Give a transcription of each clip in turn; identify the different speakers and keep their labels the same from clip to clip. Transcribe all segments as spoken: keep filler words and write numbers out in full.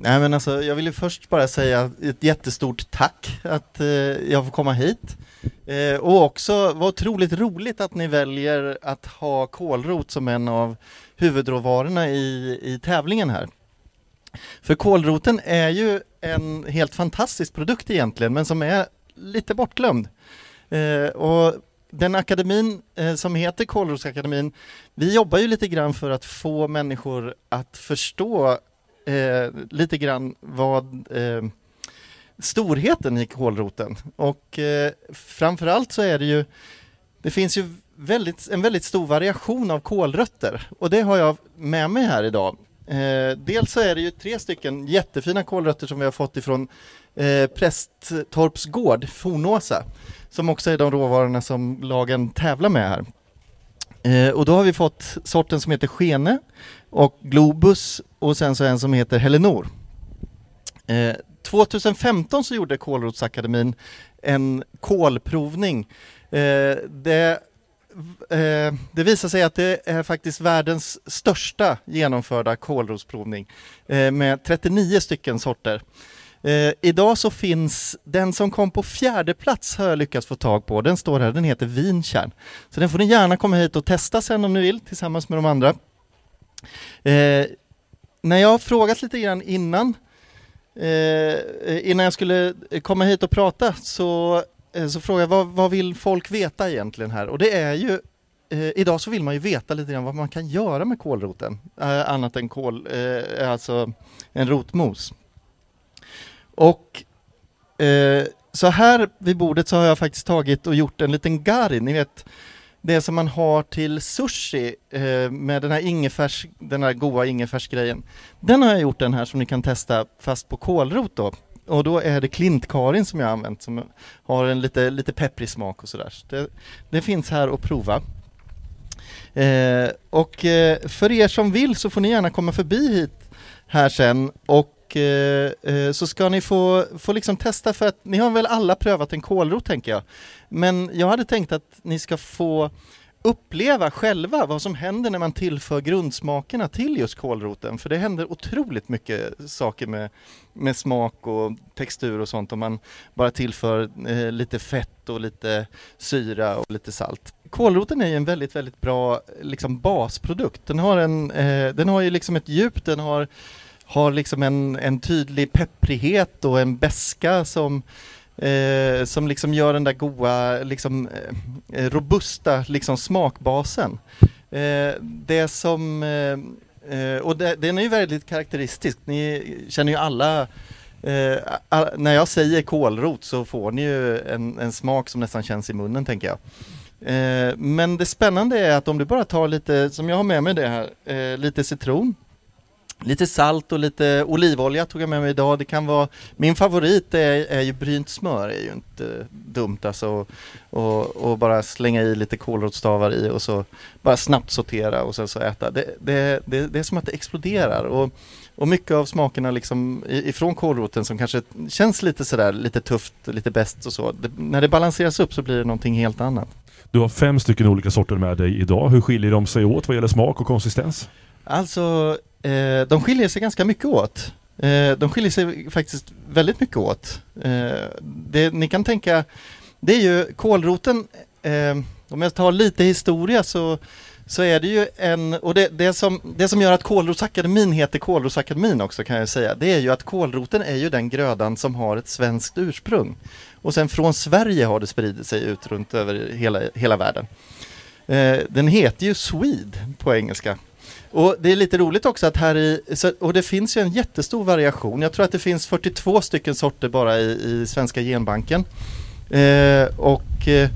Speaker 1: Nej, men alltså, jag vill ju först bara säga ett jättestort tack att eh, jag får komma hit. Eh, och också var otroligt roligt att ni väljer att ha kålrot som en av huvudråvarorna i, i tävlingen här. För kålroten är ju en helt fantastisk produkt egentligen, men som är lite bortglömd. Eh, och den akademin eh, som heter Kålrotsakademin, vi jobbar ju lite grann för att få människor att förstå Eh, lite grann vad eh, storheten i kålroten. Och eh, framförallt så är det ju, det finns ju väldigt, en väldigt stor variation av kålrötter. Och det har jag med mig här idag. Eh, dels så är det ju tre stycken jättefina kålrötter som vi har fått ifrån eh, Prästtorps gård, Fornåsa. Som också är de råvarorna som lagen tävlar med här. Eh, och då har vi fått sorten som heter Skene och Globus och sen så en som heter Helenor. Eh, tjugohundrafemton så gjorde Kålrotsakademin en kålprovning. Eh, det, eh, det visar sig att det är faktiskt världens största genomförda kålrotsprovning eh, med trettionio stycken sorter. Eh, idag så finns den som kom på fjärde plats har jag lyckats få tag på. Den står här, den heter Vinkärn. Så den får ni gärna komma hit och testa sen om ni vill tillsammans med de andra. Eh, när jag har frågat lite grann innan eh, innan jag skulle komma hit och prata så, eh, så frågade jag vad, vad vill folk veta egentligen här? Och det är ju eh, idag så vill man ju veta lite grann vad man kan göra med kålroten eh, annat än kål, eh, alltså en rotmos. Och eh, så här vid bordet så har jag faktiskt tagit och gjort en liten gari, ni vet det som man har till sushi eh, med den här ingefärs, den här goda ingefärsgrejen. Den har jag gjort den här som ni kan testa fast på kålrot då. Och då är det klintkarin som jag har använt som har en lite, lite pepprig smak och sådär. Så det, det finns här att prova. Eh, och eh, för er som vill så får ni gärna komma förbi hit här sen och så ska ni få, få liksom testa för att ni har väl alla prövat en kålrot tänker jag. Men jag hade tänkt att ni ska få uppleva själva vad som händer när man tillför grundsmakerna till just kålroten. För det händer otroligt mycket saker med, med smak och textur och sånt om man bara tillför eh, lite fett och lite syra och lite salt. Kålroten är ju en väldigt, väldigt bra liksom, basprodukt. Den har, en, eh, den har ju liksom ett djup, den har har liksom en, en tydlig pepprighet och en beska som, eh, som liksom gör den där goda, liksom, eh, robusta liksom smakbasen. Eh, det som, eh, och det, den är ju väldigt karaktäristisk. Ni känner ju alla, eh, all, när jag säger kålrot så får ni ju en, en smak som nästan känns i munnen tänker jag. Eh, men det spännande är att om du bara tar lite, som jag har med mig det här, eh, lite citron. Lite salt och lite olivolja tog jag med mig idag. Det kan vara, min favorit är, är ju brynt smör. Det är ju inte dumt alltså. Och, och bara slänga i lite kålrotstavar i och så bara snabbt sortera och sen så äta. Det, det, det, det är som att det exploderar. Och, och mycket av smakerna liksom ifrån kålroten som kanske känns lite sådär, lite tufft, lite bäst och så. Det, när det balanseras upp så blir det någonting helt annat.
Speaker 2: Du har fem stycken olika sorter med dig idag. Hur skiljer de sig åt vad gäller smak och konsistens?
Speaker 1: Alltså, eh, de skiljer sig ganska mycket åt. Eh, de skiljer sig faktiskt väldigt mycket åt. Eh, det, ni kan tänka, det är ju kålroten, eh, om jag tar lite historia så, så är det ju en, och det, det, som, det som gör att Kålrotsakademin heter Kålrotsakademin också kan jag säga, det är ju att kålroten är ju den grödan som har ett svenskt ursprung. Och sen från Sverige har det spridit sig ut runt över hela, hela världen. Eh, den heter ju Swede på engelska. Och det är lite roligt också att här i, och det finns ju en jättestor variation. Jag tror att det finns fyrtiotvå stycken sorter bara i, i svenska genbanken. Eh, och eh,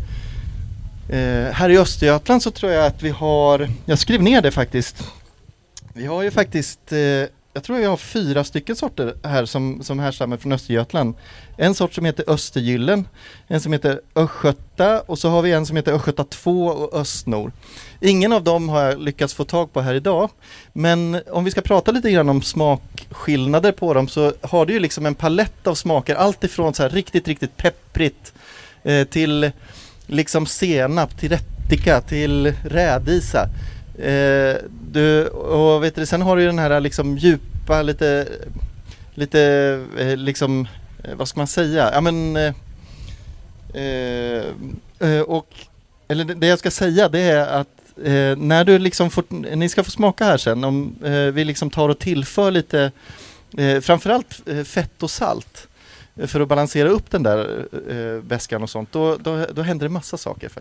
Speaker 1: här i Östergötland så tror jag att vi har, jag skrev ner det faktiskt. Vi har ju faktiskt, eh, jag tror vi har fyra stycken sorter här som, som härstammar från Östergötland. En sort som heter Östergyllen, en som heter Östgöta och så har vi en som heter Östgöta två och Östnor. Ingen av dem har jag lyckats få tag på här idag. Men om vi ska prata lite grann om smakskillnader på dem så har det ju liksom en palett av smaker. Allt ifrån så här riktigt, riktigt pepprigt eh, till liksom senap, till rättika, till rädisa. Eh, du, och vet du, sen har du ju den här liksom djupa, lite, lite eh, liksom, eh, vad ska man säga? Ja men, eh, eh, och, eller det jag ska säga det är att eh, när du liksom får, ni ska få smaka här sen, om eh, vi liksom tar och tillför lite, eh, framförallt eh, fett och salt, för att balansera upp den där eh, väskan och sånt, då, då, då händer det massa saker faktiskt.